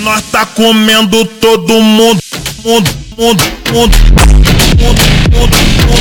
Nós tá comendo todo mundo, mundo, mundo, mundo, mundo, mundo,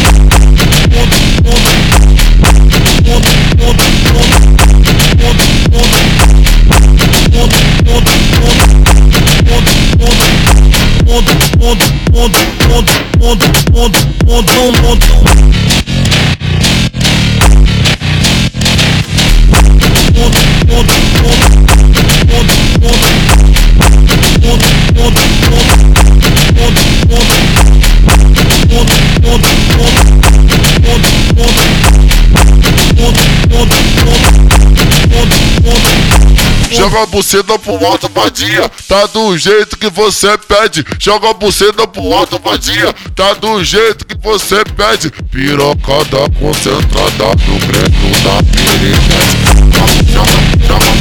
joga a buceta pro alto, vadia, tá do jeito que você pede. Joga a buceta pro alto, vadia, tá do jeito que você pede. Pirocada concentrada no grego da piriguete. Joga